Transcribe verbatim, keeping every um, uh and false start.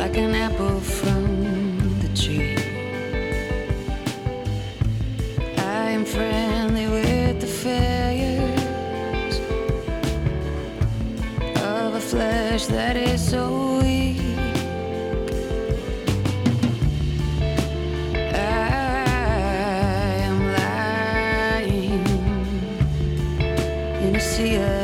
like an apple from the tree. I am friendly with the failures of a flesh that is so weak. I am lying in a sea of